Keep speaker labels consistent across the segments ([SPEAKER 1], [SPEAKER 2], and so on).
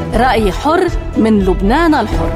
[SPEAKER 1] رأي حر من لبنان الحر.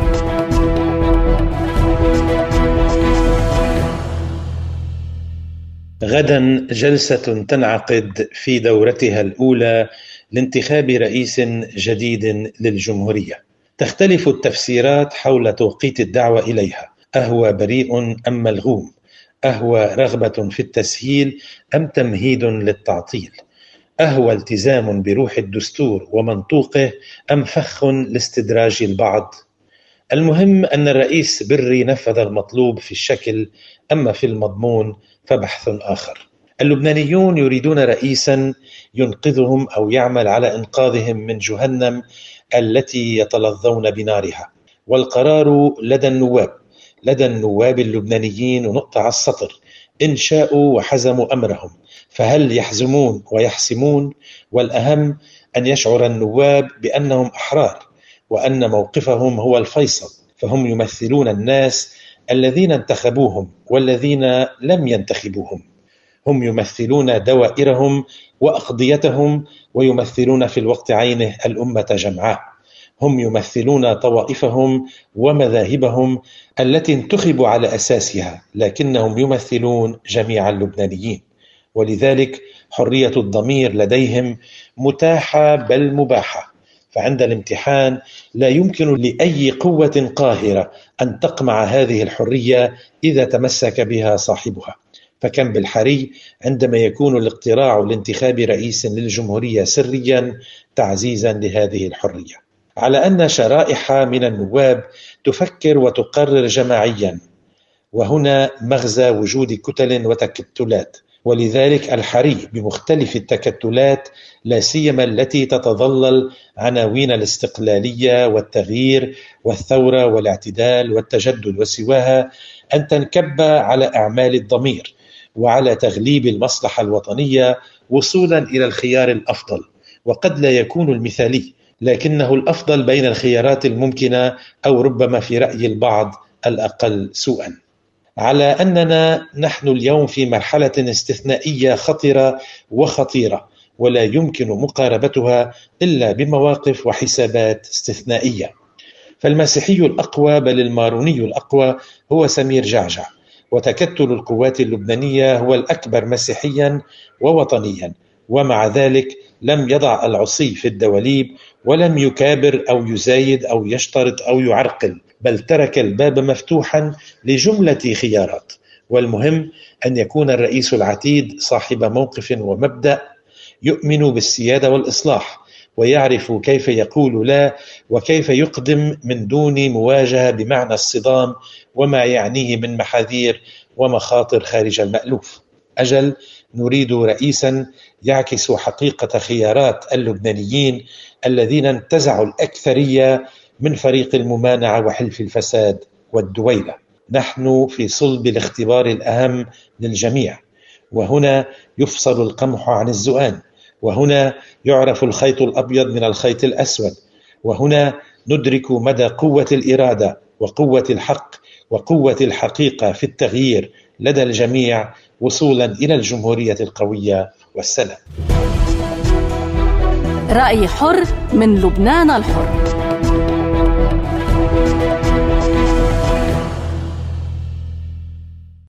[SPEAKER 2] غدا جلسة تنعقد في دورتها الأولى لانتخاب رئيس جديد للجمهورية. تختلف التفسيرات حول توقيت الدعوة إليها، أهو بريء أم ملغوم؟ أهو رغبة في التسهيل أم تمهيد للتعطيل؟ أهو التزام بروح الدستور ومنطوقه أم فخ لاستدراج البعض؟ المهم أن الرئيس بري نفذ المطلوب في الشكل، أما في المضمون فبحث آخر. اللبنانيون يريدون رئيسا ينقذهم أو يعمل على إنقاذهم من جهنم التي يتلظون بنارها، والقرار لدى النواب اللبنانيين، ونقطة على السطر: إن شاءوا وحزموا أمرهم فهل يحزمون ويحسمون؟ والأهم أن يشعر النواب بأنهم أحرار وأن موقفهم هو الفيصل، فهم يمثلون الناس الذين انتخبوهم والذين لم ينتخبوهم، هم يمثلون دوائرهم وأقضيتهم، ويمثلون في الوقت عينه الأمة جمعاء، هم يمثلون طوائفهم ومذاهبهم التي انتخبوا على أساسها، لكنهم يمثلون جميع اللبنانيين، ولذلك حرية الضمير لديهم متاحة بل مباحة. فعند الامتحان لا يمكن لأي قوة قاهرة أن تقمع هذه الحرية إذا تمسك بها صاحبها، فكم بالحري عندما يكون الاقتراع لانتخاب رئيس للجمهورية سريا تعزيزا لهذه الحرية، على أن شرائح من النواب تفكر وتقرر جماعيا، وهنا مغزى وجود كتل وتكتلات، ولذلك الحري بمختلف التكتلات، لا سيما التي تتظلل عناوين الاستقلالية والتغيير والثورة والاعتدال والتجدد وسواها، أن تنكب على أعمال الضمير وعلى تغليب المصلحة الوطنية وصولا إلى الخيار الأفضل، وقد لا يكون المثالي، لكنه الأفضل بين الخيارات الممكنة، أو ربما في رأي البعض الأقل سوءا. على أننا نحن اليوم في مرحلة استثنائية خطرة وخطيرة، ولا يمكن مقاربتها إلا بمواقف وحسابات استثنائية. فالمسيحي الأقوى بل الماروني الأقوى هو سمير جعجع، وتكتل القوات اللبنانية هو الأكبر مسيحيا ووطنيا، ومع ذلك لم يضع العصي في الدواليب، ولم يكابر أو يزايد أو يشترط أو يعرقل، بل ترك الباب مفتوحا لجملة خيارات. والمهم أن يكون الرئيس العتيد صاحب موقف ومبدأ، يؤمن بالسيادة والإصلاح، ويعرف كيف يقول لا، وكيف يقدم من دون مواجهة بمعنى الصدام وما يعنيه من محاذير ومخاطر خارج المألوف. أجل، نريد رئيسا يعكس حقيقة خيارات اللبنانيين الذين انتزعوا الأكثرية من فريق الممانعة وحلف الفساد والدويلة. نحن في صلب الاختبار الأهم للجميع، وهنا يفصل القمح عن الزؤان، وهنا يعرف الخيط الأبيض من الخيط الأسود، وهنا ندرك مدى قوة الإرادة وقوة الحق وقوة الحقيقة في التغيير لدى الجميع، وصولا إلى الجمهورية القوية والسلام.
[SPEAKER 1] رأي حر من لبنان الحر.